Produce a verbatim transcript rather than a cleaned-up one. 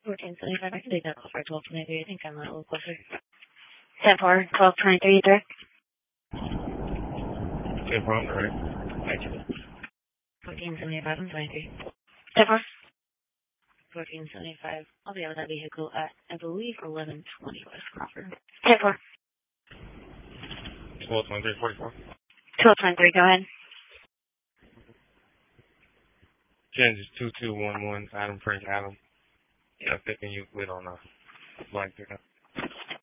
fourteen seventy-five. I can take that call for twelve twenty-three. I think I'm a little closer. ten four, twelve twenty-three, direct. ten four, correct. Thank you. fourteen seventy-five and twenty-three. ten four. fourteen seventy-five. I'll be out of that vehicle at, I believe, eleven twenty West Crawford. ten four. twelve twenty-three, forty-four. twelve twenty-three, go ahead. Kansas two two one one, Adam Frank Adam. Yeah, I'm picking you with on a blank pickup.